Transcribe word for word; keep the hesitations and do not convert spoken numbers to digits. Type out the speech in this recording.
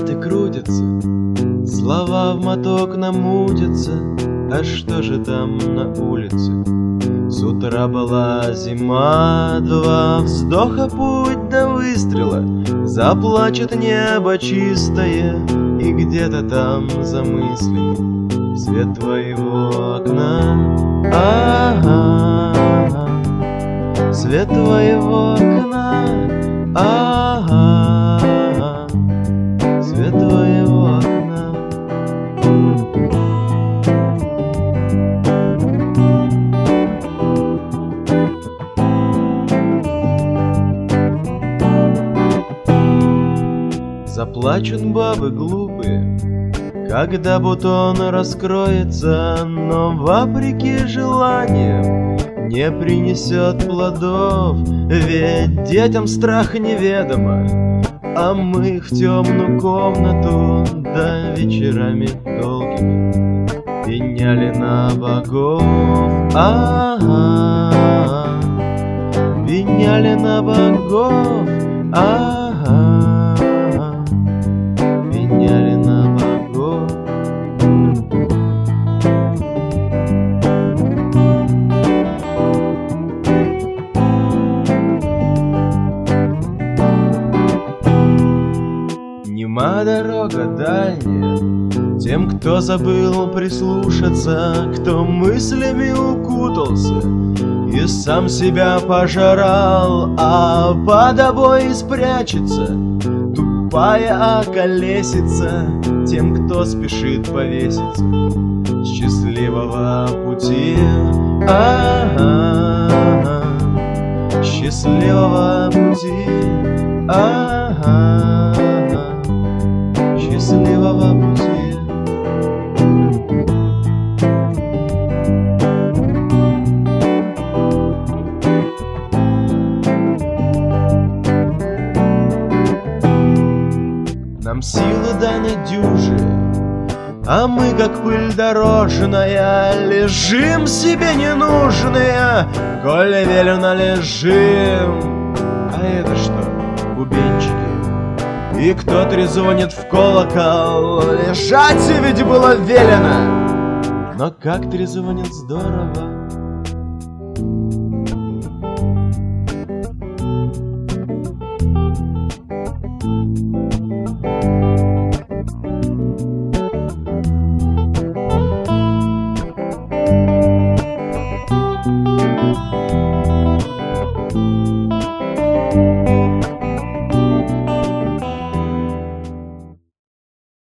карты крутятся, слова в моток намутятся. А что же там на улице? С утра была зима, два вздоха путь до выстрела. Заплачет небо чистое, и где-то там за мыслями свет твоего окна. Ага, свет твоего окна. Ага, свет твоего окна. Заплачут бабы глупые, когда бутон раскроется, но вопреки желаниям не принесет плодов. Ведь детям страх неведомо, а мы в темную комнату да вечерами долгими пеняли на богов. Ага, пеняли на богов. Ага, пеняли на богов. Нема дорога дальняя тем, кто забыл прислушаться, кто мыслями укутался и сам себя пожрал, а под обои спрячется тупая околесица тем, кто спешит повеситься. Счастливого пути, ага, счастливого пути, ага, счастливого пути. Нам силы даны дюжи, а мы, как пыль дорожная, лежим себе ненужные, коль велено лежим. А это что, бубенчики? И кто трезвонит в колокол? Лежать ведь было велено. Но как трезвонит здорово,